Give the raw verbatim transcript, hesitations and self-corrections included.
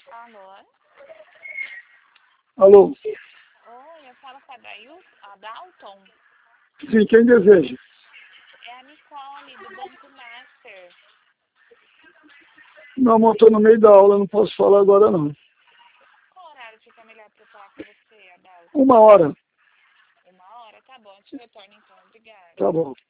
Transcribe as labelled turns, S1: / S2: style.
S1: Alô?
S2: Alô?
S1: Oi, eu falo com a Dail, a Dalton.
S2: Sim, quem deseja?
S1: É a Nicole, do Banco Master.
S2: Meu amor, estou no meio da aula, não posso falar agora não.
S1: Qual horário fica melhor para eu falar com você, Adalto?
S2: Uma hora.
S1: Uma hora? Tá bom, eu te retorno então. Obrigada.
S2: Tá bom.